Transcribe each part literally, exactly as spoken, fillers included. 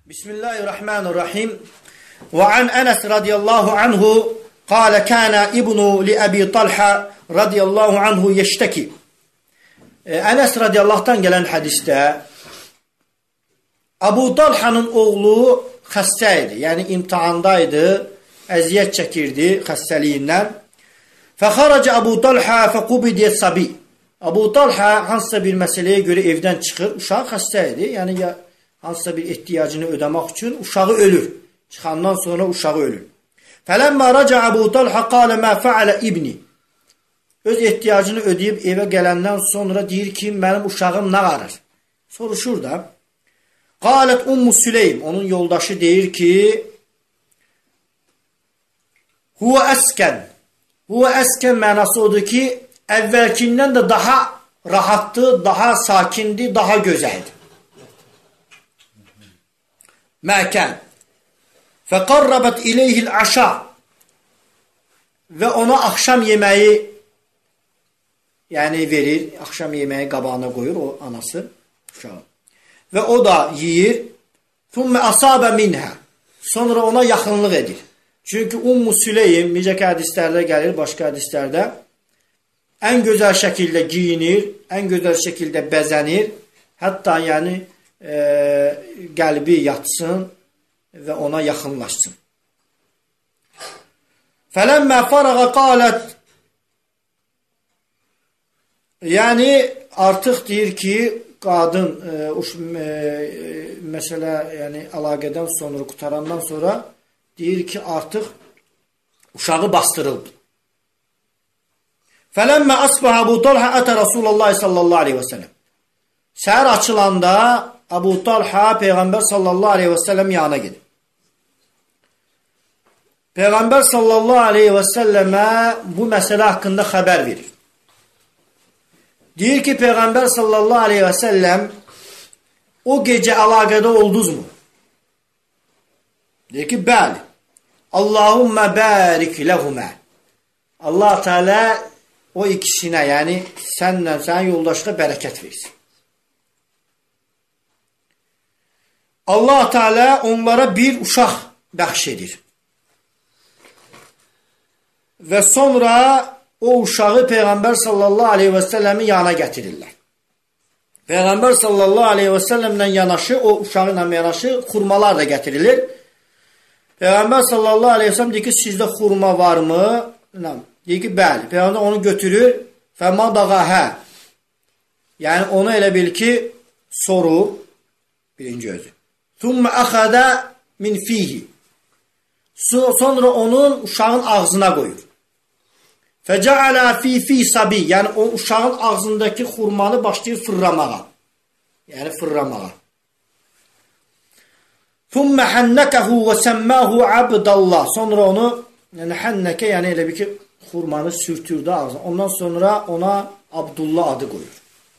Bismillahirrahmanirrahim. Ve an Enes radıyallahu anhu قال كان ابن لأبي طلحة radıyallahu anhu yeşteki. Enes radıyallah'tan gelen hadiste Abu Talha'nın oğlu xəstəydi. Yani imtihandaydı, əziyyət çəkirdi xəstəliyindən. Fəxaraca Abu Talha fəqubidiyət sabi. Abu Talha hansısa bir məsələyə görə evdən çıxır. Uşaq xəstəydi. Yəni ya hansısa bir ehtiyacını ödəmək üçün uşağı ölür. Çıxandan sonra uşağı ölür. Fələmmə raca Abu Talha qalə mə fəalə ibni. Öz ehtiyacını ödəyib evə gələndən sonra deyir ki, mənim uşağım nə qarır? Soruşur da. Qalət Ummu Süleym, onun yoldaşı deyir ki, Huvə əskən. Huvə əskən mənası odur ki, əvvəlkindən də daha rahatdır, daha sakindir, daha gözəldir. Məkən. Fəqarrabət iləyhil aşa. Və ona axşam yeməyi yəni verir, axşam yeməyi qabağına qoyur o anası, uşağı. Və o da yiyir. Thumma asaba minha. Sonra ona yaxınlıq edir. Çünki Ummu Süleym, necə ki hədislərdə gəlir, başqa hədislərdə ən gözəl şəkildə giyinir, ən gözəl şəkildə bəzənir. Hətta yəni e, qəlbi yatsın və ona yaxınlaşsın. Fələmmə farağa qalət. Yəni artıq deyir ki, qadın e, uş, e, məsələ, yəni əlaqədən sonra, qutarandan sonra deyir ki, artıq uşağı bastırıldı. Fələmmə asbəhə Abu Talha ətə Rasulullah sallallahu aleyhi və səlləm. Səhər açılanda Abu Talha Peyğəmbər sallallahu aleyhi və səlləm yanına gedir. Peyğəmbər sallallahu aleyhi və səlləmə bu məsələ haqqında xəbər verir. Deyir ki, Peyğəmbər sallallahu aleyhi və səlləm o gecə əlaqədə oldunuz mu? Deyir ki, bəli. Allahümmə bərik ləhumə. Allah Teala o ikisinə, yəni sənlə, sənin yoldaşına bərəkət versin. Allah Teala onlara bir uşaq bəxş edir. Və sonra o uşağı Peyğəmbər sallallahu aleyhi və səlləmin yanına gətirirlər. Peyğəmbər sallallahu aleyhi və səlləmlə yanaşı, o uşağıyla yanaşı xurmalar da gətirilir. Peyğəmbər sallallahu aleyhi və səlləm deyir ki, sizdə xurma varmı? Deyir ki, bəli. Peyğəmbər onu götürür. Fəmadağa hə. Yəni onu elə bil ki, sorur. Birinci özü. Thumma əxədə min fihi. Sonra onun uşağın ağzına qoyur. Fəcəalə fi fi sabi. Yəni o uşağın ağzındakı xurmanı başlayır fırlamağa. Yəni fırlamağa. Thumma hannakahu və səmmahu abdallah. Sonra onu, yəni hənnəkə, yəni elə bir ki, xurmanı sürtürdü ağzına. Ondan sonra ona Abdullah adı qoyur.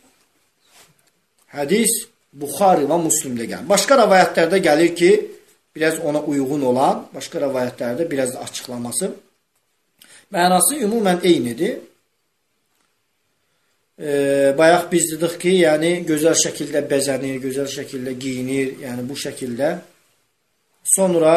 Hədis Buxari və Müslimdə gəlir. Başqa rəvayətlərdə gəlir ki, biraz ona uyğun olan, başqa rəvayətlərdə biraz da açıqlaması. Mənası ümumən eynidir. E, bayaq biz dedik ki, yəni gözəl şəkildə bəzənir, gözəl şəkildə giyinir, yəni bu şəkildə. Sonra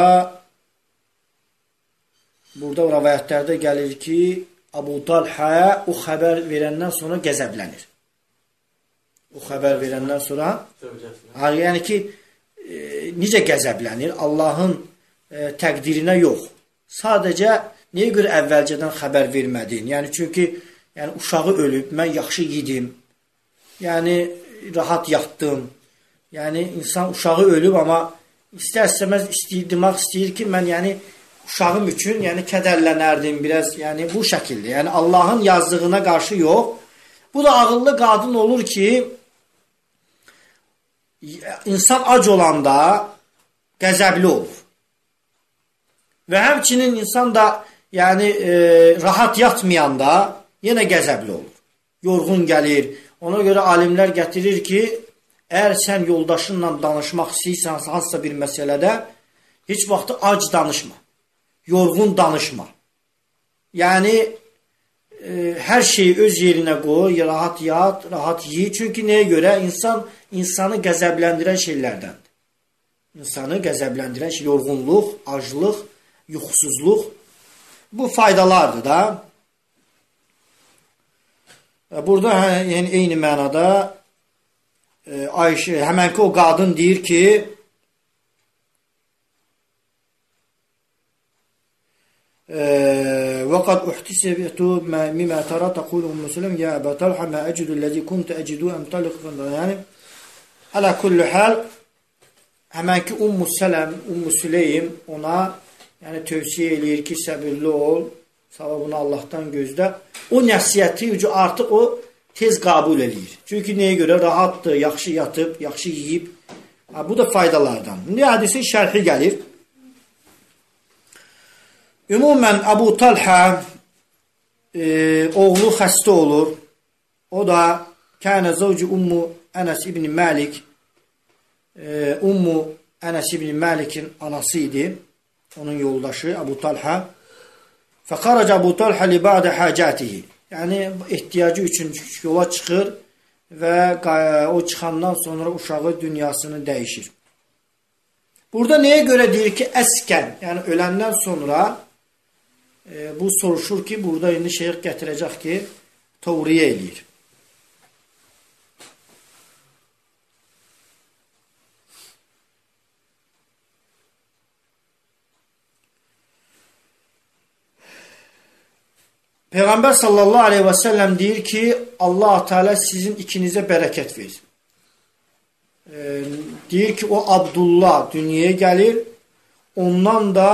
burada rəvayətlərdə gəlir ki, Abu Talha'ya o xəbər verəndən sonra qəzəblənir. O xəbər verəndən sonra yəni ki, e, necə qəzəblənir? Allahın e, təqdirinə yox. Sadəcə niyə görə əvvəlcədən xəbər vermədin? Yəni çünki yəni uşağı ölüb, mən yaxşı yedim. Yəni rahat yatdım. Yəni insan uşağı ölüb, amma istər-istəməz istəyir, demək istəyir ki, mən yəni uşağım üçün yəni kədərlənərdim biraz. Yəni bu şəkildə. Yəni Allahın yazdığına qarşı yox. Bu da ağıllı qadın olur ki, insan ac olanda qəzəbli olur. Və həmçinin insan da yəni e, rahat yatmayanda yenə qəzəbli olur. Yorğun gəlir. Ona görə alimlər gətirir ki, əgər sən yoldaşınla danışmaq istəyirsən hansısa bir məsələdə, heç vaxt ac danışma. Yorğun danışma. Yəni e, hər şeyi öz yerinə qoy, rahat yat, rahat yiy. Çünki nəyə görə? İnsan insanı qəzəbləndirən şeylərdəndir. insanı qəzəbləndirən şey, yorğunluq, aclıq, yuxusuzluq. Bu faydalardır da. Burada yəni, eyni mənada e, Ayşə, həmənki o qadın deyir ki, وقد احتسبت مما ترى تقول أم سلم يا أبا طلحة ما أجد الذي كنت أجده أمتلك yani ala kulli hal həmən ki Ummu Sələm, Ummu Süleym ona yəni tövsiyə eləyir ki, səbirli ol, savabını Allahdan gözlə. O nəsiyyəti artıq o tez qəbul eləyir. Çünki nəyə görə? Rahatdır, yaxşı yatıb, yaxşı yeyib. Ha, bu da faydalardan. İndi hədisin şərhi gəlir. Ümumən Əbu Talha e, oğlu xəstə olur. O da kənə zəvci Ummu Ənəs ibn Məlik e, Ummu Ənəs ibn Məlikin anası idi. Onun yoldaşı Əbu Talha. Fəxarac Əbu Talha li ba'də həcətihi. Yəni ehtiyacı üçün yola çıxır və o çıxandan sonra uşağı dünyasını dəyişir. Burada nəyə görə deyir ki, əskən, yəni öləndən sonra e, bu soruşur ki, burada indi şeyh gətirəcək ki, təvriyə eləyir. Peyğəmbər sallallahu aleyhi və səlləm deyir ki, Allah Teala sizin ikinizə bərəkət versin. E, deyir ki, o Abdullah dünyaya gəlir, ondan da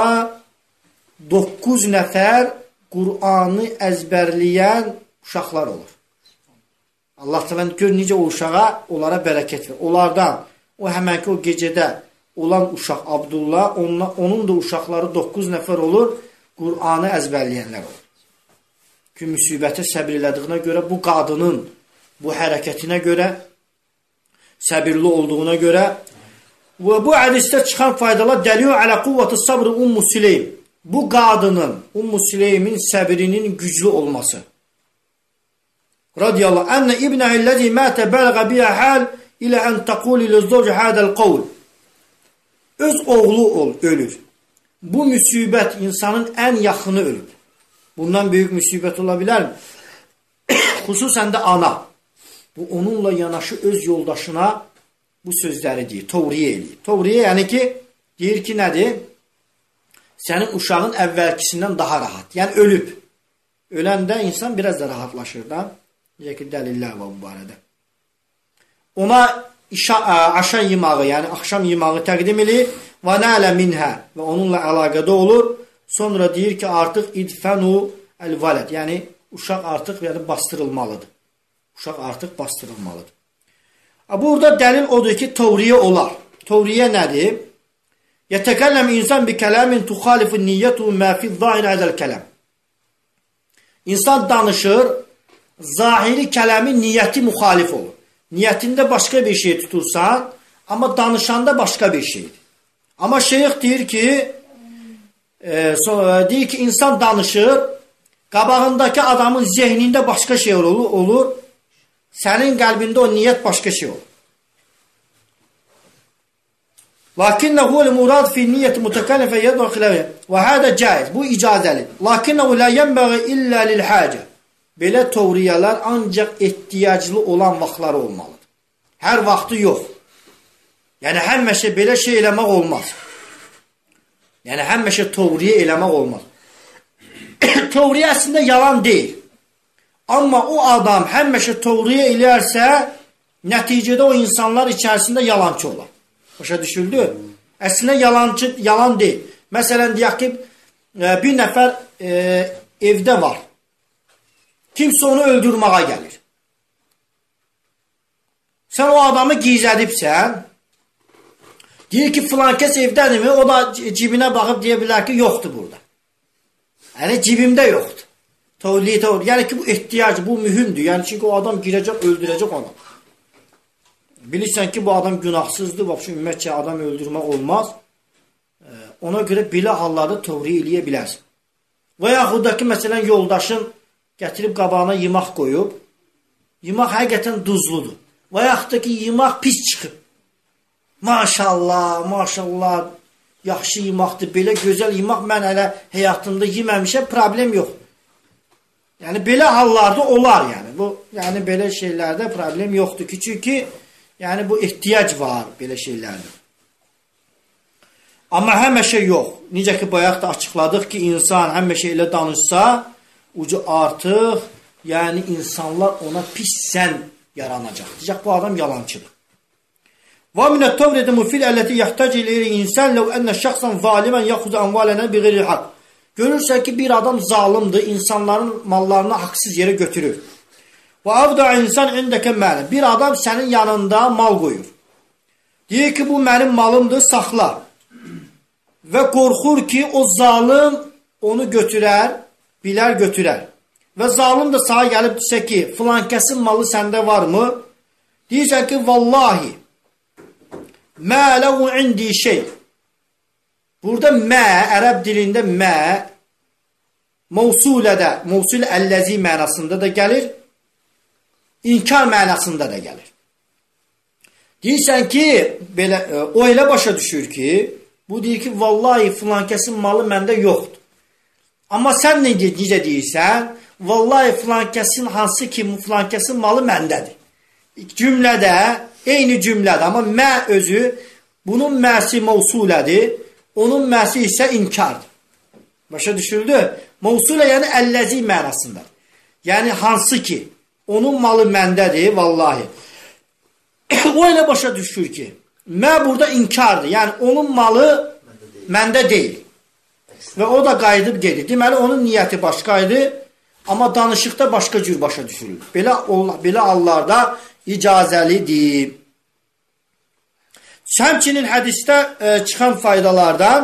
doqquz nəfər Qur'anı əzbərləyən uşaqlar olur. Allah Teala gör necə o uşağa onlara bərəkət verir. Onlardan, o həmənki o gecədə olan uşaq Abdullah, onunla, onun da uşaqları doqquz nəfər olur, Qur'anı əzbərləyənlər olur. Ki, müsibətə səbir elədiyinə görə, bu qadının bu hərəkətinə görə, səbirli olduğuna görə və bu hədisdə çıxan faydalar dəlil alə quvvəti sabrı Ummu Süleym. Bu qadının, Ummu Süleymin səbrinin güclü olması. Radiyallahu ənə ibnəhilləzi mətə bəlğə biyə həl ilə ən təquli lizzoc hədəl qovl. Öz oğlu ol, ölür. Bu müsibət insanın ən yaxını ölüb. Bundan böyük müsibət ola bilərmi? Xüsusən də ana. Bu, onunla yanaşı öz yoldaşına bu sözləri deyir, təvriyə eləyir. Təvriyə yəni ki, deyir ki, nədir? Sənin uşağın əvvəlkisindən daha rahat. Yəni, ölüb. Öləndə insan biraz da rahatlaşır da. Necə ki, dəlillər var bu barədə. Ona işa, aşan yeməği, yəni axşam yeməği təqdim edir. Və nələ minhə və onunla əlaqədə olur. Sonra deyir ki, artıq idfənu əl-vələd, yəni uşaq artıq yəni, bastırılmalıdır. Uşaq artıq bastırılmalıdır. Burada dəlil odur ki, təvriyə olar. Təvriyə nədir? Yətəkəlləm insan bi kələmin tuxalifun niyyətu məfid zahir ədəl kələm. İnsan danışır, zahiri kələmin niyyəti müxalif olur. Niyyətində başqa bir şey tutursan, amma danışanda başqa bir şeydir. Amma şeyx deyir ki, E, sonra deyir ki, insan danışır, qabağındakı adamın zehnində başqa şey olur, olur, sənin qəlbində o niyyət başqa şey olur. Lakinnəhu l-murad fi niyyəti mütəkəllifə yədvə xiləvə və hədə caiz, bu icazəli. Lakinnəhu lə yənbəği illə lil-həcə. Belə təvriyələr ancaq ehtiyaclı olan vaxtları olmalıdır. Hər vaxtı yox. Yəni, həmişə belə şey eləmək olmaz. Yəni, həmişə təvriyə eləmək olmaz. Təvriyə əslində yalan deyil. Amma o adam həmişə təvriyə eləyərsə, nəticədə o insanlar içərisində yalancı olar. Başa düşüldü? Əslində yalancı, yalan deyil. Məsələn, deyək ki, bir nəfər e, evdə var. Kimsə onu öldürməyə gəlir. Sən o adamı gizlədibsən, deyir ki, filan kəs evdədirmi? O da cibinə baxıb deyə bilər ki, yoxdur burada. Yəni, cibimdə yoxdur. Təvliyə, təvliyə. Yəni ki, bu ehtiyac, bu mühümdür. Yəni, çünki o adam girəcək, öldürəcək onu. Bilirsən ki, bu adam günahsızdır. Bax, ümumiyyətcə, adam öldürmək olmaz. Ona görə belə hallarda təvriyə eləyə bilərsən. Və yaxud da ki, məsələn, yoldaşın gətirib qabağına yemək qoyub, yemək həqiqətən duzludur. Və yaxud da ki, yemək pis çıxıb. maşallah, maşallah, yaxşı yemaqdır, belə gözəl yemaq mən hələ həyatımda yeməmişəm, problem yox. Yəni belə hallarda olar yəni. Bu yəni belə şeylərdə problem yoxdur ki, çünki yəni bu ehtiyac var belə şeylərdə. Amma həmişə yox. Necə ki bayaq da açıqladıq ki, insan həmişə elə danışsa, ucu artıq, yəni insanlar ona pis sən yaranacaq. Deyəcək bu adam yalançıdır. Və minət tövridə mufil əlləti yəhtac eləyir insan ləv ənə şəxsən zalimən yaxuzu əmvalənə bi qeyri haqq. Görürsə ki, bir adam zalimdir, insanların mallarını haqsız yerə götürür. Və avda insan indəkə məli. Bir adam sənin yanında mal qoyur. Deyir ki, bu mənim malımdır, saxla. Və qorxur ki, o zalim onu götürər, bilər götürər. Və zalim də sağa gəlib desə ki, filan kəsin malı səndə varmı? Deyirsən ki, vallahi, mə ləhu indi şey. Burada mə, ərəb dilində mə, mevsulədə, mevsul əlləzi mənasında da gəlir, inkar mənasında da gəlir. Deyirsən ki, belə, o elə başa düşür ki, bu deyir ki, vallahi filan kəsin malı məndə yoxdur. Amma sən nə necə deyirsən? Vallahi filan kəsin hansı ki, filan kəsin malı məndədir. Cümlədə, eyni cümlədə, amma mə özü, bunun məsi mevsulədir, onun məsi isə inkardır. Başa düşüldü? Mevsulə yəni əlləzi mənasında. Yəni hansı ki, onun malı məndədir, vallahi. O elə başa düşür ki, mə burada inkardır. Yəni onun malı məndə deyil. Və o da qayıdıb gedir. Deməli, onun niyyəti başqaydı, amma danışıqda başqa cür başa düşürülür. Belə, belə hallarda icazəlidir. Həmçinin hədisdə e, çıxan faydalardan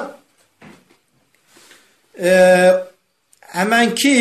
e, həmən ki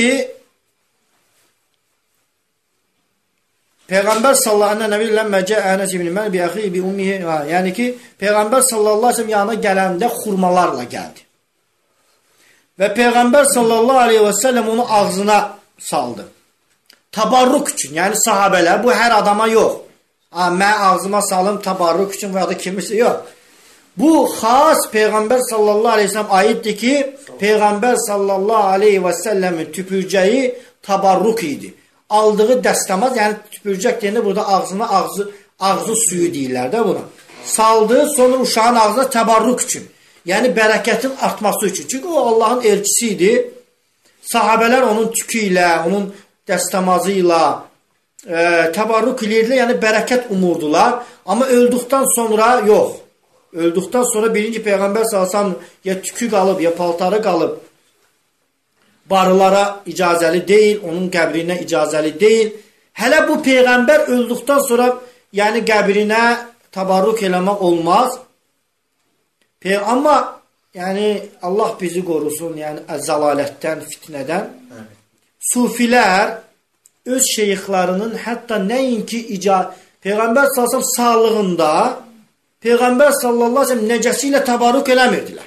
Peyğəmbər sallallahu əleyhi və səlləm məcə Ənəs ibn Məlik bi əxi bi ummihi, yəni ki Peyğəmbər sallallahu əleyhi və səlləm yanına gələndə xurmalarla gəldi. Və Peyğəmbər sallallahu əleyhi və səlləm onu ağzına saldı. Tabarruk üçün, yəni sahabələr, bu hər adama yox. Ha, mən ağzıma salım tabarruk üçün və ya da kimisə yox. Bu xas Peyğəmbər sallallahu əleyhi və səlləm aiddir ki, Peyğəmbər sallallahu əleyhi və səlləmin tüpürcəyi tabarruk idi. Aldığı dəstəmaz, yəni tüpürcək deyəndə burada ağzına ağzı, ağzı suyu deyirlər də buna. Saldı, sonra uşağın ağzına təbarruk üçün. Yəni bərəkətin artması üçün. Çünki o Allahın elçisi idi. Sahabələr onun tükü ilə, onun dəstəmazı ilə e, təbarruk edirdilər, yəni bərəkət umurdular. Amma öldükdən sonra yox. Öldükdən sonra birinci Peyğəmbər sallallahu əleyhi və səlləm ya tükü qalıb, ya paltarı qalıb. Barılara icazəli deyil, onun qəbrinə icazəli deyil. Hələ bu Peyğəmbər öldükdən sonra, yəni qəbrinə təbarruk eləmək olmaz. Pe amma yəni Allah bizi qorusun, yəni əzzalalətdən, fitnədən. Evet. Sufilər öz şeyxlərinin hətta nəinki icazə, Peyğəmbər sallallahu əleyhi və səlləm sağlığında Peyğəmbər sallallahu əleyhi və səlləm nəcəsi ilə təbarruk eləmirdilər.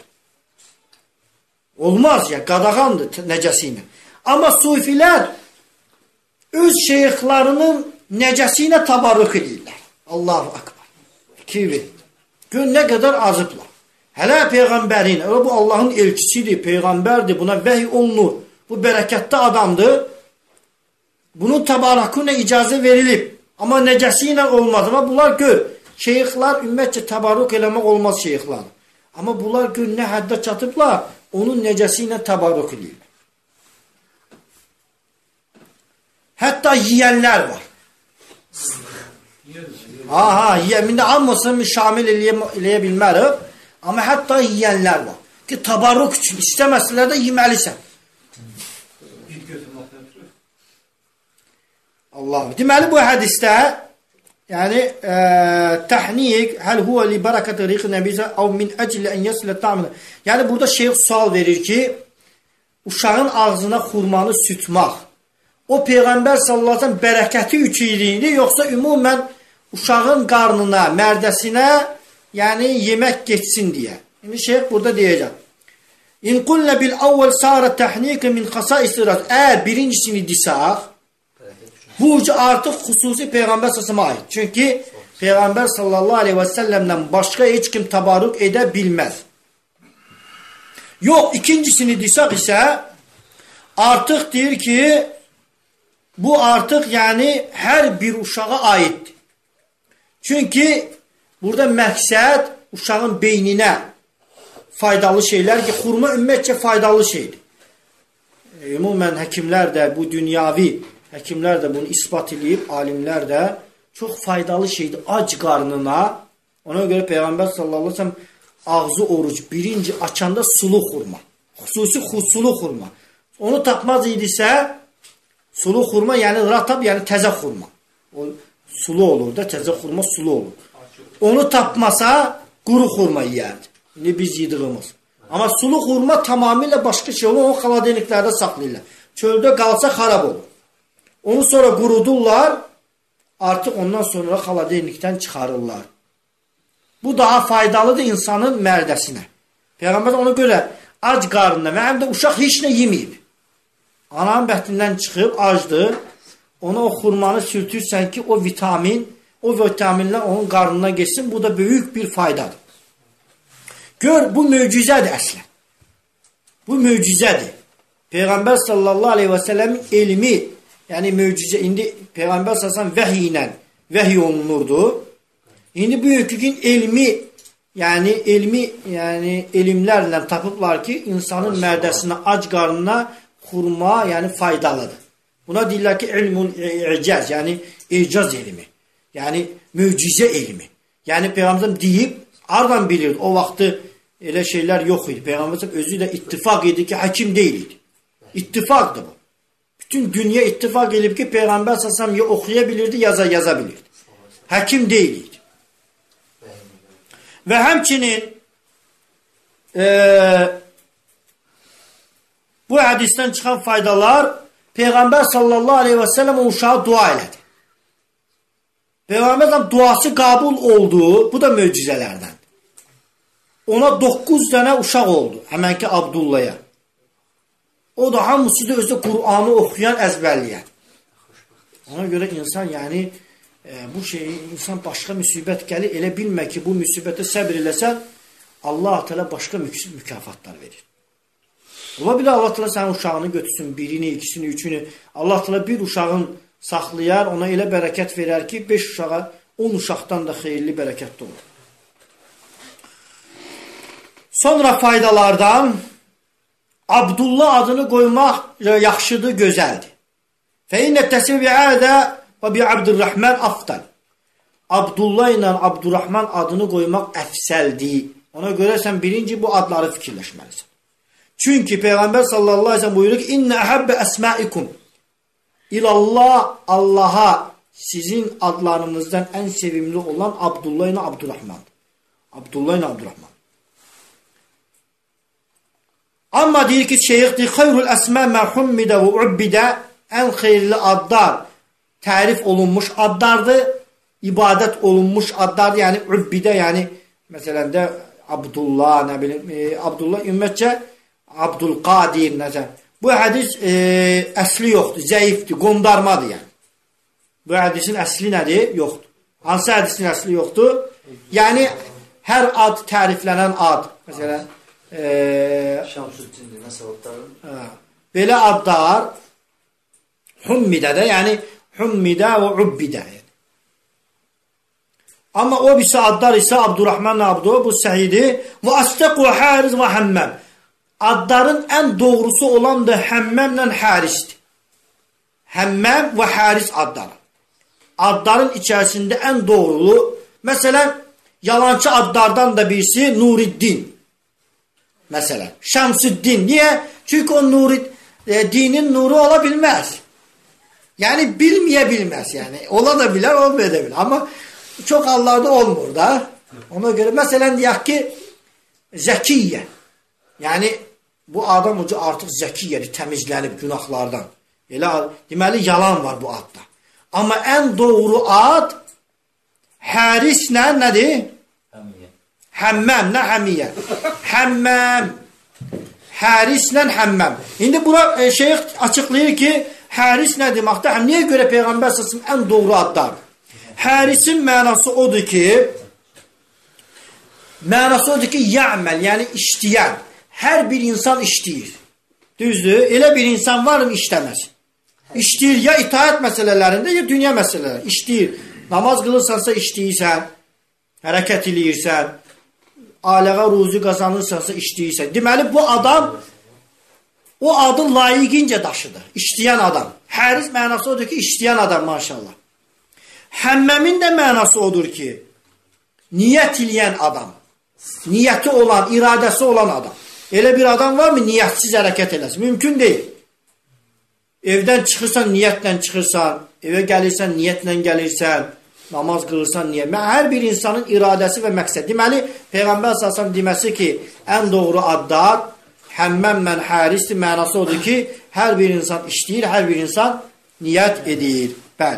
Olmaz ya, qadağandır nəcəsi ilə. Amma sufilər öz şeyxlərinin nəcəsi ilə təbarruk edirlər. Allahu akbar. Fikir gör nə qədər azıblar. Hələ Peyğəmbərin, bu Allahın elçisidir, Peyğəmbərdir, buna vəhy olunur. Bu bərəkətli adamdır. Bunun təbarrukuna icazə verilib. Amma nəcəsi ilə olmaz. Amma bunlar gör, şeyxlər ümumiyyətcə təbarruk eləmək olmaz şeyxlər. Amma bunlar gör nə həddə çatıblar, onun necəsi ilə təbarruk edirlər. Hətta yiyənlər var. Aha, yiyəmində hamısını şamil eləyə bilmərik. Amma hətta yiyənlər var. Ki, təbarruk üçün istəməsələr də yeməlisən. Allah. Deməli, bu hədisdə yəni, e, təhniq həl huvə li bərəkəti riqi nəbizə əv min əclə ən yəsilə ta'minə. Yəni, burada şeyx sual verir ki, uşağın ağzına xurmanı sütmaq o Peyğəmbər sallallahu əleyhi və səlləm bərəkəti üçüydü, yoxsa ümumən uşağın qarnına, mərdəsinə, yəni yemək geçsin deyə. Yəni, şeyx burada deyəcək. İn qullə bil əvvəl sarə təhniqə min xasais irat. Əgər birincisini desək, bu artıq xüsusi Peyğəmbər sallallahu əleyhi və səlləmə aid. Çünki Peyğəmbər sallallahu aleyhi və səlləmdən başqa heç kim təbarrük edə bilməz. Yox, ikincisini desək isə artıq deyir ki, bu artıq yəni hər bir uşağa aiddir. Çünki burada məqsəd uşağın beyninə faydalı şeylər ki, xurma ümumiyyətcə faydalı şeydir. Ümumən həkimlər də, bu dünyavi həkimlər də bunu ispat edib, alimlər də çox faydalı şeydir ac qarnına. Ona görə Peyğəmbər sallallahu aleyhi ve sellem ağzı oruc birinci açanda sulu xurma, xüsusi sulu xurma. Onu tapmaz idisə sulu xurma, yəni ratab, yəni təzə xurma. O sulu olur da, təzə xurma sulu olur. Onu tapmasa quru xurma yeyərdi. İndi biz yedığımız. Amma sulu xurma tamamilə başqa şey olur, onu xaladeniklərdə saxlayırlar. Çöldə qalsa xarab olur. Onu sonra qurudurlar, artıq ondan sonra xaladenikdən çıxarırlar. Bu daha faydalıdır insanın mərdəsinə. Peyğəmbər ona görə ac qarnına və həm də uşaq heç nə yeməyib. Ananın bətnindən çıxıb, acdır. Ona o xurmanı sürtürsən ki, o vitamin, o vitaminlər onun qarnına geçsin. Bu da böyük bir faydadır. Gör, bu möcüzədir əslən. Bu möcüzədir. Peyğəmbər sallallahu aleyhi və səlləmin elmi, yəni möcüzə, indi Peyğəmbər sallallahu aleyhi və səlləm vəhiy ilə vəhiy olunurdu. İndi bugünkü gün elmi, yəni elmi, yəni elmlərlə tapıblar ki, insanın mərdəsinə, ac qarnına xurma, yəni faydalıdır. Buna deyirlər ki, ilmul icaz, yəni icaz elmi, yəni möcüzə elmi. Yəni Peyğəmbər deyib, hardan bilirdi? O vaxtı elə şeylər yox idi. Peyğəmbər özü də ittifaq idi ki, həkim deyil idi. İttifaqdır bu. Bütün dünya ittifaq edib ki, Peyğəmbər sallallahu ya oxuya bilirdi, yaza yaza bilirdi. Həkim deyil idi. Və həmçinin e, bu hədisdən çıxan faydalar Peyğəmbər sallallahu aleyhi və səlləm o uşağa dua elədi. Peyğəmbər duası qəbul oldu. Bu da möcüzələrdən. Ona doqquz dənə uşaq oldu. Həmənki Abdullaya. O da hamısı da özü Qur'anı oxuyan, əzbərləyən. Ona görə insan, yəni e, bu şeyi, insan başqa müsibət gəlir, elə bilmə ki, bu müsibətə səbr eləsən, Allah Teala başqa mükafatlar verir. Ola bilər Allah Teala sənin uşağını götürsün, birini, ikisini, üçünü. Allah Teala bir uşağın saxlayar, ona elə bərəkət verər ki, beş uşağa, on uşaqdan da xeyirli bərəkətli olur. Sonra faydalardan Abdullah adını qoymaq yaxşıdır, gözəldir. Fə innə təsmiyyə bi'ədə və bi'Abdurrahman afdal. Abdullah ilə Abdurrahman adını qoymaq əfsəldir. Ona görə sən birinci bu adları fikirləşməlisən. Çünki Peyğəmbər sallallahu aleyhi ve sellem buyurur ki, İnnə əhəbbə əsmaikum ilallah, Allaha sizin adlarınızdan ən sevimli olan Abdullah ilə Abdurrahman. Abdullah ilə Abdurrahman. Amma deyir ki, şeyxdir, xeyrul əsmə məhummidə və ubbidə, ən xeyirli adlar tərif olunmuş adlardır, ibadət olunmuş adlardır, yəni ubbidə, yəni məsələn də Abdullah, nə bilim, e, Abdullah ümumiyyətcə Abdülqadir, nəzər. Bu hədis e, əsli yoxdur, zəifdir, qondarmadır yəni. Bu hədisin əsli nədir? Yoxdur. Hansı hədisin əsli yoxdur? Yəni, hər ad təriflənən ad, məsələn, e, Şamsüddindir, nəsə adları? Belə adlar hummidə də, yəni hummidə və ubbidə. Amma o birisi adlar isə Abdurrahman Abdu, bu səhidir. Və astəq və həriz və həmməm. Adların ən doğrusu olan da həmməmlə hərisdir. Həmməm və həris adları. Adların içərisində ən doğrulu, məsələn, yalancı adlardan da birisi Nuriddin. Məsələn, Şəmsüddin. Niyə? Çünki o Nurid, e, dinin nuru ola bilməz. Yəni, bilməyə bilməz. Yəni, ola da bilər, olmaya da bilər. Amma çox hallarda olmur da. Ona görə, məsələn, deyək ki, Zəkiyyə. Yəni, bu adam ucu artıq zəkiyyədir, təmizlənib günahlardan. Elə, deməli, yalan var bu adda. Amma ən doğru ad hərislə nədir? Həmiyyə. Həmməm, nə həmiyyə? Həmməm. Hərislə həmməm. İndi bura e, şeyx açıqlayır ki, həris nə deməkdir? Niyə görə Peyğəmbər səsinin ən doğru adlardır? Hərisin mənası odur ki, mənası odur ki, ya'məl, yəni işləyən. Hər bir insan işləyir. Düzdür? Elə bir insan var mı işləməz? İşləyir ya itaət məsələlərində, ya dünya məsələlərində. İşləyir. Namaz qılırsansa işləyirsən, hərəkət eləyirsən, ailəyə ruzi qazanırsansa işləyirsən. Deməli, bu adam o adı layiqincə daşıdır. İşləyən adam. Həris mənası odur ki, işləyən adam maşallah. Həmməmin də mənası odur ki, niyyət eləyən adam. Niyyəti olan, iradəsi olan adam. Elə bir adam var mı niyyətsiz hərəkət eləsin? Mümkün deyil. Evdən çıxırsan, niyyətlə çıxırsan, evə gəlirsən, niyyətlə gəlirsən, namaz qılırsan, niyyət. Hər bir insanın iradəsi və məqsəd. Deməli, Peyğəmbər sallallahu deməsi ki, ən doğru adlar həmməm mən hərisdir, mənası odur ki, hər bir insan işləyir, hər bir insan niyyət edir. Bəli.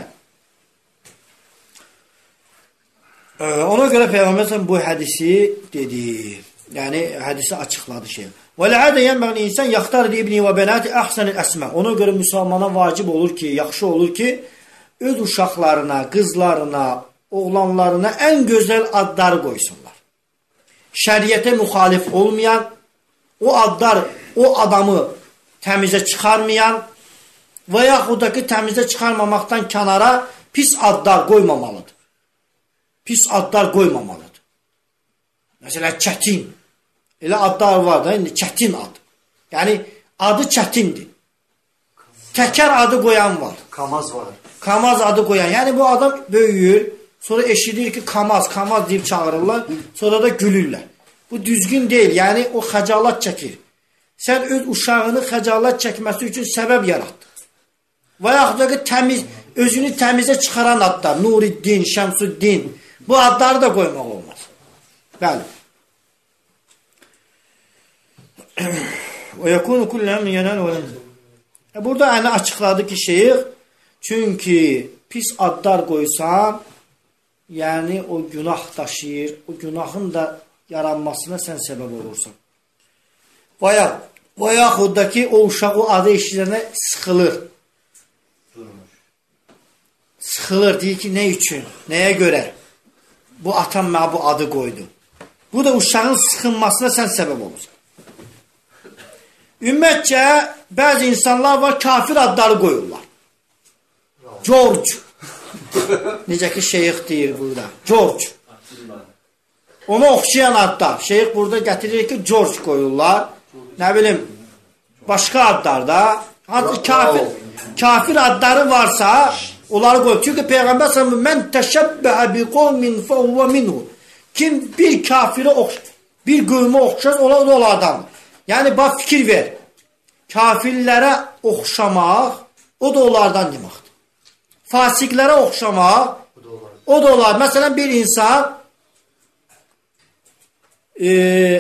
Ona görə Peyğəmbər bu hədisi dedi. Yəni, hədisi açıqladı şey. وَلَعَدَ يَنْبَغْنِ insan yaxtar ibni və bənəti əhsənil əsmə. Ona görə müsəlmana vacib olur ki, yaxşı olur ki, öz uşaqlarına, qızlarına, oğlanlarına ən gözəl adları qoysunlar. Şəriətə müxalif olmayan, o adlar, o adamı təmizə çıxarmayan və yaxud da ki, təmizə çıxarmamaqdan kənara pis adlar qoymamalıdır. Pis adlar qoymamalıdır. Məsələn, çətin. Elə adlar var da, indi çətin ad. Yəni, adı çətindir. Təkər adı qoyan var. Kamaz var. Kamaz adı qoyan. Yəni, bu adam böyüyür, sonra eşidir ki, kamaz, kamaz deyib çağırırlar, sonra da gülürlər. Bu düzgün deyil, yəni o xəcalat çəkir. Sən öz uşağını xəcalat çəkməsi üçün səbəb yaratdın. Və yaxud da ki, təmiz, özünü təmizə çıxaran adlar, Nuriddin, Şəmsuddin, bu adları da qoymaq olmaz. Bəli. Və yəkunu kulləm yənən və lənzə. Burada əni açıqladı ki, şeyx, çünki pis adlar qoysan, yəni o günah daşıyır, o günahın da yaranmasına sən səbəb olursan. Və yaxud da ki, o uşaq o adı eşidənə sıxılır. Sıxılır, deyir ki, nə üçün, nəyə görə? Bu atam mənə bu adı qoydu. Bu da uşağın sıxılmasına sən səbəb olursan. Ümumiyyətcə, bəzi insanlar var, kafir adları qoyurlar. George. Necə ki, şeyx deyir burada. George. Ona oxşayan adlar. Şeyx burada gətirir ki, George qoyurlar. Nə bilim, başqa adlar da. Kafir, kafir adları varsa, onları qoyur. Çünki Peyğəmbər sallallahu mən təşəbbəhə bi qovmin fəvvə minhu. Kim bir kafirə oxşar, bir qövmə oxşar, olar da onlardan. Yəni, bax, fikir ver. Kafirlərə oxşamaq, o da onlardan deməkdir. Fasiqlərə oxşamaq, o da onlar. Məsələn, bir insan e,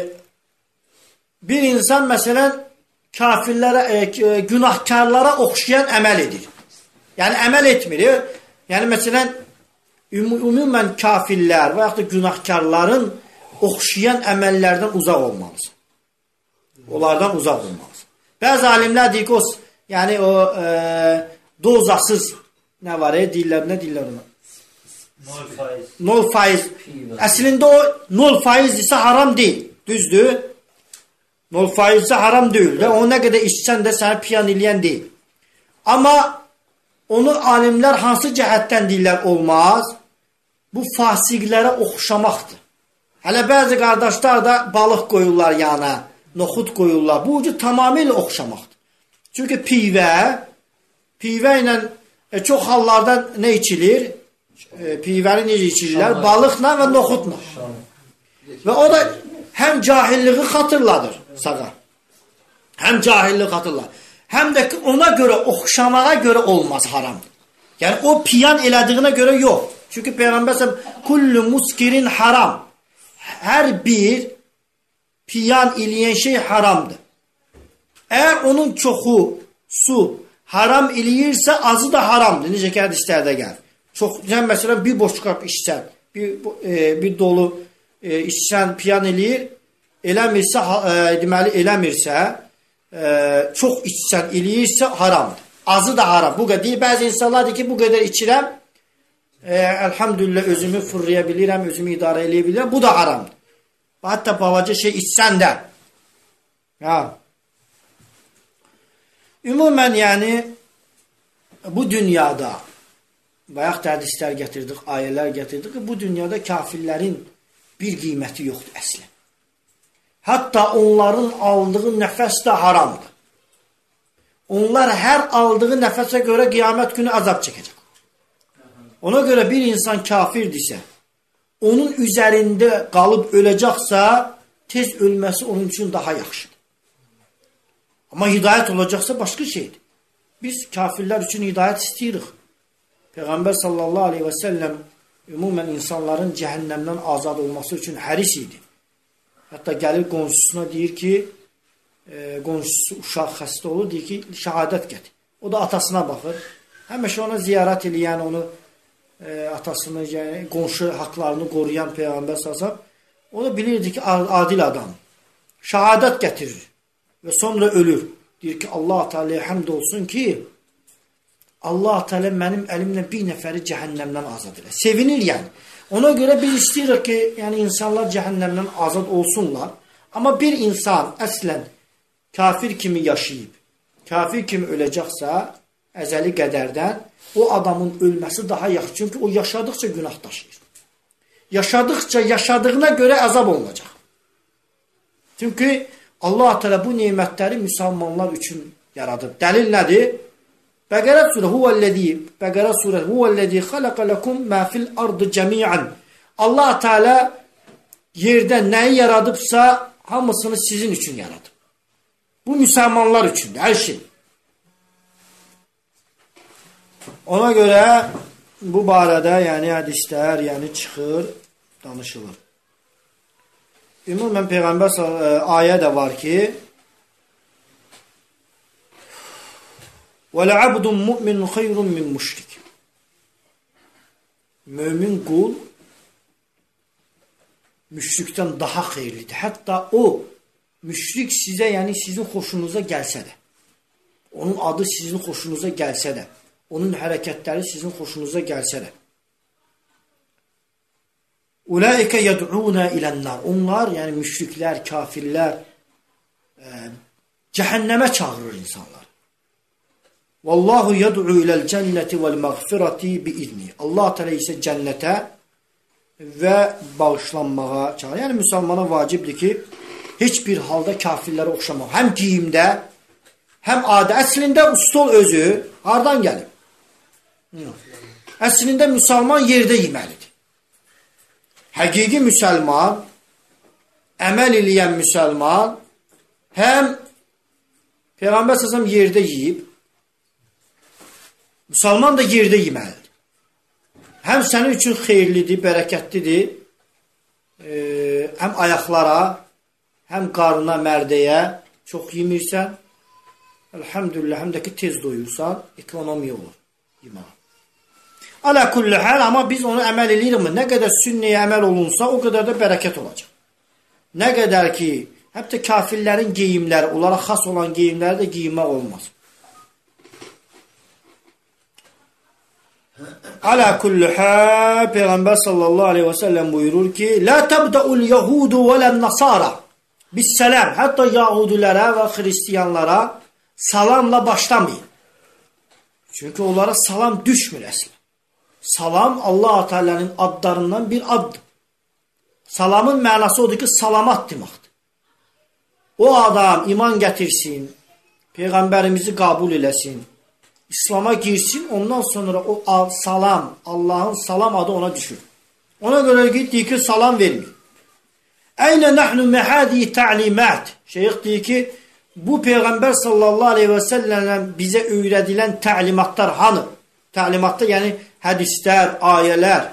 bir insan, məsələn, kafirlərə, e, günahkarlara oxşayan əməl edir. Yəni, əməl etmir. Yəni, məsələn, ümumən kafirlər və yaxud da günahkarların oxşayan əməllərdən uzaq olmalısın. Onlardan uzaq olmalısın. Bəzi alimlər deyir ki, o, yəni o e, dozasız nə var, e, deyirlər, nə deyirlər ona? nol faiz. nol faiz. Əslində o nol faiz isə haram deyil. Düzdür? nol faiz isə haram deyil. De. O nə qədər içsən də səni piyan eləyən deyil. Amma onu alimlər hansı cəhətdən deyirlər olmaz? Bu fasiqlərə oxşamaqdır. Hələ bəzi qardaşlar da balıq qoyurlar yana. Noxud qoyurlar. Bu ucu tamamilə oxşamaqdır. Çünki pivə, pivə ilə e, çox hallarda nə içilir? E, pivəni necə içirlər? Balıqla və noxudla. Və o da həm cahilliği xatırladır sağa. Həm cahilliği xatırladır. Həm də ki, ona görə, oxşamağa görə olmaz haramdır. Yəni, o piyan elədiyinə görə yox. Çünki Peyğəmbər kullu muskirin haram. Hər bir piyan eləyən şey haramdır. Əgər onun çoxu, su haram eləyirsə, azı da haramdır. Necə ki, hədislərdə gəlir. Çox, yəni, məsələn, bir boş qap içsən, bir, e, bir dolu e, içsən, piyan eləyir, eləmirsə, e, deməli, eləmirsə, e, çox içsən, eləyirsə, haramdır. Azı da haram. Bu qədər, deyir, bəzi insanlar deyir ki, bu qədər içirəm, e, elhamdülillah özümü fırlayabilirim, özümü idare edebilirim. Bu da haramdır. Hatta balaca şey içsən də. Ya. Ümumən yani bu dünyada bayaq da hədislər gətirdik, ayələr gətirdik ki, bu dünyada kafirlərin bir qiyməti yoxdur əslən. Hatta onların aldığı nəfəs də haramdır. Onlar hər aldığı nəfəsə görə qiyamət günü azab çəkəcək. Ona görə bir insan kafirdirsə, onun üzərində qalıb öləcəksə, tez ölməsi onun üçün daha yaxşıdır. Amma hidayət olacaqsa başqa şeydir. Biz kafirlər üçün hidayət istəyirik. Peyğəmbər sallallahu aleyhi və səlləm ümumən insanların cəhənnəmdən azad olması üçün həris idi. Hətta gəlir qonşusuna deyir ki, e, qonşusu uşaq xəstə olur, deyir ki, şəhadət gətir. O da atasına baxır. Həmişə ona ziyarət eləyən, onu e, atasını, yəni, qonşu haqlarını qoruyan Peyğəmbər sallallahu aleyhi və səlləm, o da bilirdi ki, adil adam. Şəhadət gətirir və sonra ölür. Deyir ki, Allah Teala'ya həmd olsun ki, Allah Teala mənim əlimlə bir nəfəri cəhənnəmdən azad edir. Sevinir yəni. Ona görə biz istəyirik ki, yəni insanlar cəhənnəmdən azad olsunlar. Amma bir insan əslən kafir kimi yaşayıb, kafir kimi öləcəksə, əzəli qədərdən o adamın ölməsi daha yaxşı. Çünki o yaşadıkça günah daşıyır. Yaşadıkça yaşadığına görə əzab olunacaq. Çünki Allah Teala bu nemətləri müsəlmanlar üçün yaradır. Dəlil nədir? Bəqərə surə huvəl-ləzi Bəqərə surə huvəl-ləzi xələqə ləkum mə fil ardı cəmiən. Allah Teala yerdə nəyi yaradıbsa hamısını sizin üçün yaradıb. Bu müsəlmanlar üçündür, hər şey. Ona görə bu barədə yəni hədislər yəni çıxır, danışılır. Ümumən Peyğəmbər ayə də var ki, وَلَعَبْدٌ مُؤْمِنٌ خَيْرٌ مِنْ مُشْرِكٍ. Mömin qul müşrikdən daha xeyirlidir. Hətta o müşrik sizə, yəni sizin xoşunuza gəlsə də, onun adı sizin xoşunuza gəlsə də, onun hərəkətləri sizin xoşunuza gəlsə də. Ulaika yad'una ilan-nar. Onlar, yəni müşriklər, kafirlər e, cəhənnəmə çağırır insanlar. Vallahu yad'u ilal-cenneti vel-mağfirati bi'izni. Allah Teala isə cənnətə və bağışlanmağa çağırır. Yəni müsəlmana vacibdir ki, heç bir halda kafirlərə oxşamaq. Həm geyimdə, həm adə. Əslində stol özü hardan gəlib? Əslində müsəlman yerdə yeməlidir. Həqiqi müsəlman, əməl eləyən müsəlman həm Peyğəmbər səsəm yerdə yeyib, müsəlman da yerdə yeməlidir. Həm sənin üçün xeyirlidir, bərəkətlidir, e, həm ayaqlara, həm qarına, mərdəyə çox yemirsən, elhamdülillah, həm də ki tez doyursan, ekonomiya olur yeməyə. Alə kulli hal, amma biz onu əməl edirik mi? Nə qədər sünnəyə əməl olunsa, o qədər də bərəkət olacaq. Nə qədər ki, hətta kafirlərin geyimləri, onlara xas olan geyimləri də giyinmək olmaz. Alə kulli hal, Peyğəmbər sallallahu aleyhi və səlləm buyurur ki, Lə təbdəul yahudu və lən-nasara bis-sələm. Hətta yahudilərə və xristiyanlara salamla başlamayın. Çünki onlara salam düşmür əslən. Salam Allah Teala'nın adlarından bir addır. Salamın mənası odur ki, salamat deməkdir. O adam iman gətirsin, Peyğəmbərimizi qəbul eləsin, İslam'a girsin, ondan sonra o salam, Allah'ın salam adı ona düşür. Ona göre gitti ki salam vermiyor. Eyne nahnu mehadi ta'limat. Şeyh diyor ki bu Peygamber sallallahu aleyhi ve sellem bize öğretilen ta'limatlar hanı? Ta'limatta yani hadisler, ayeler.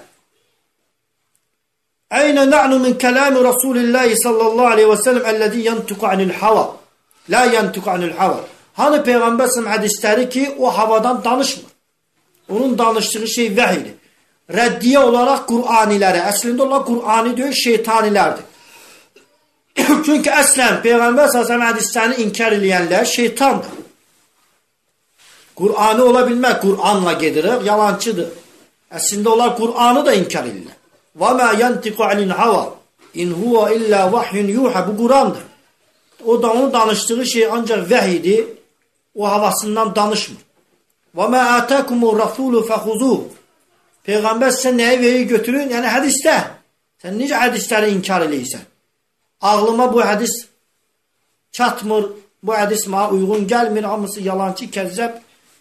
Eyne nahnu min kelami Resulullah sallallahu aleyhi ve sellem ellezî yantuku anil hava. La yantuku anil hava. Hani Peygamber sallallahu hadisleri ki o havadan danışmır. Onun danıştığı şey vehiydir. Reddiye olarak Kur'anilere. Aslında onlar Kur'ani diyor, şeytanilerdir. Çünkü aslen Peygamber sallallahu aleyhi ve sellem hadislerini inkar edenler şeytandır. Kur'an'ı olabilmek, Kur'an'la gedirir, yalancıdır. Əslində onlar Qur'anı da inkar edirlər. Və mə yantiqu anil hava in huwa illa vahyun yuha. Bu Qur'andır. O da onun danışdığı şey ancaq vəhidir. O havasından danışmır. Və mə atakumur rasulu fəxuzuh. Peyğəmbər sizə nəyi verir götürün? Yəni hədisdə. Sən necə hədisləri inkar eləyirsən? Ağlıma bu hədis çatmır. Bu hədis mənə uyğun gəlmir. Hamısı yalancı, kəzzəb.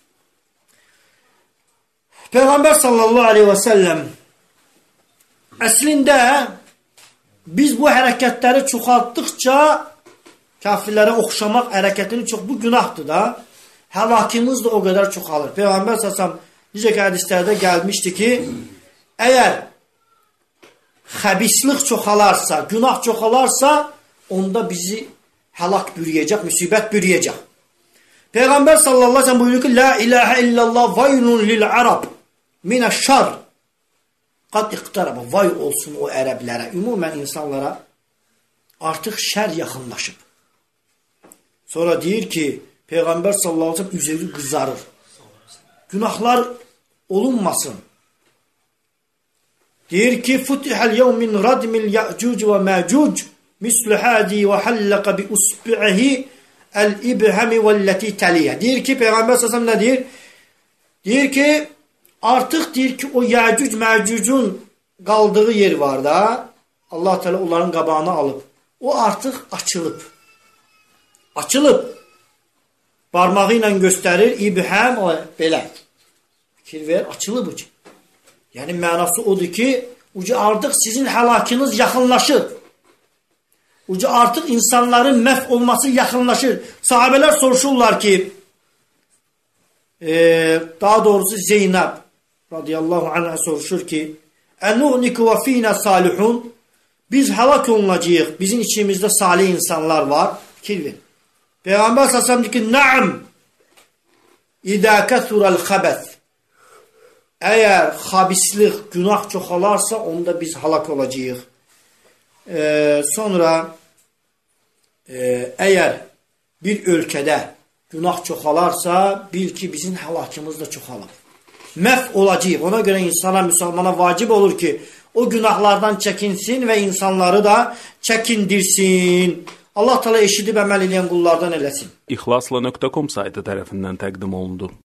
Peyğəmbər sallallahu aleyhi və səlləm əslində biz bu hərəkətləri çoxaltdıqca kafirlərə oxşamaq hərəkətini çox, bu günahdır da, həlakimiz də o qədər çoxalır. Peyğəmbər sallallahu necə ki hədislərdə gəlmişdi ki, əgər xəbislik çoxalarsa, günah çoxalarsa, onda bizi həlak bürüyəcək, müsibət bürüyəcək. Peyğəmbər sallallahu aleyhi və səlləm buyurur ki, la ilahə illallah vaylun lil ərab minəşşar qad iqtaraba. Vay olsun o ərəblərə, ümumən insanlara artıq şər yaxınlaşıb. Sonra deyir ki, Peyğəmbər sallallahu aleyhi və səlləm üzeri qızarır. Günahlar olunmasın. Deyir ki, futihəl yevm min radmil ya'cuc və ma'cuc mislu hadi və halləqə bi usbi'ihi el-ibhami vəlləti təliyyə. Deyir ki, Peyğəmbər sallallahu aleyhi və səlləm nə deyir? Deyir ki, artıq deyir ki, o Yəcuc Məcucun qaldığı yer var da, Allah Teala onların qabağını alıb. O artıq açılıb. Açılıb. Barmağı ilə göstərir, ibhəm, o belə. Fikir ver, açılıb ucu. Yəni, mənası odur ki, ucu artıq sizin həlakınız yaxınlaşır. Ucu artıq insanların məhv olması yaxınlaşır. Sahabələr soruşurlar ki, e, daha doğrusu Zeynəb radiyallahu anh'a soruşur ki, Ənu'niku və finə salihun, biz həlak olunacağıq, bizim içimizdə salih insanlar var. Fikir ver. Peyğəmbər sallallahu əleyhi və səlləm deyir ki, Naam, İdə kəsurəl xəbəth. Əgər xabislik, günah çoxalarsa, onda biz həlak olacağıq. Ee, sonra e, əgər bir ölkədə günah çoxalarsa, bil ki, bizim həlakımız da çoxalır. Məhv olacaq. Ona görə insana, müsəlmana vacib olur ki, o günahlardan çəkinsin və insanları da çəkindirsin. Allah Teala eşidib əməl edən qullardan eləsin. İxlasla nöqtə com saytı tərəfindən təqdim olundu.